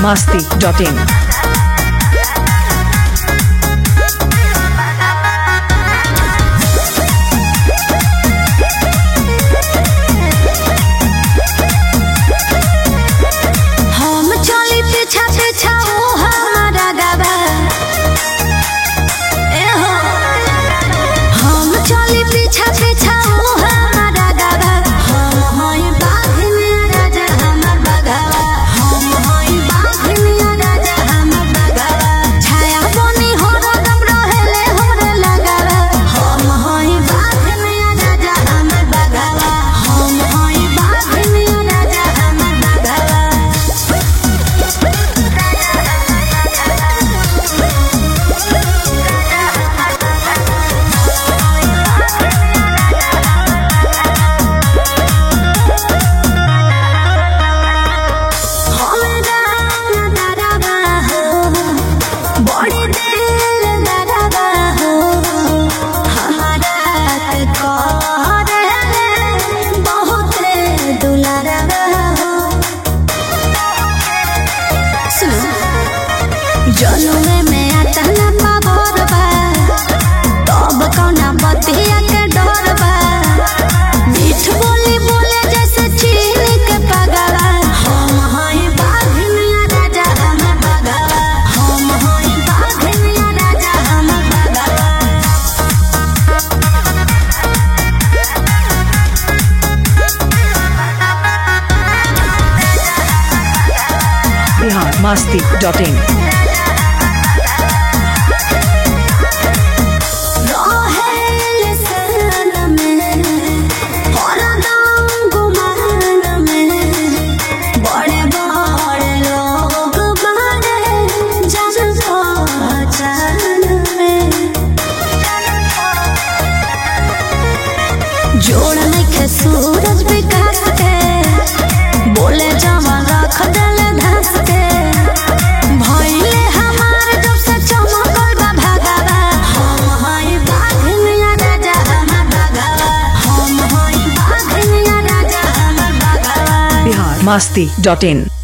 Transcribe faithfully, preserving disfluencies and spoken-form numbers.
masti dot in. जनमे में आता ना पावर बा तब कौना बतिया के डर बा मीठ बोली बोले जैसे चीन के पगला हम हई बाघिनिया राजा हम पगला हम हई बाघिनिया राजा हम पगला Bihar masti dot in. जोड़ नहीं सूरज विकास के बोले जमा रख दल धस के भइले हमार जब से चमकल बा भगवा हम हई बाघिनिया राजा हम भगवा हम हई बाघिनिया राजा हम भगवा Bihar masti dot in.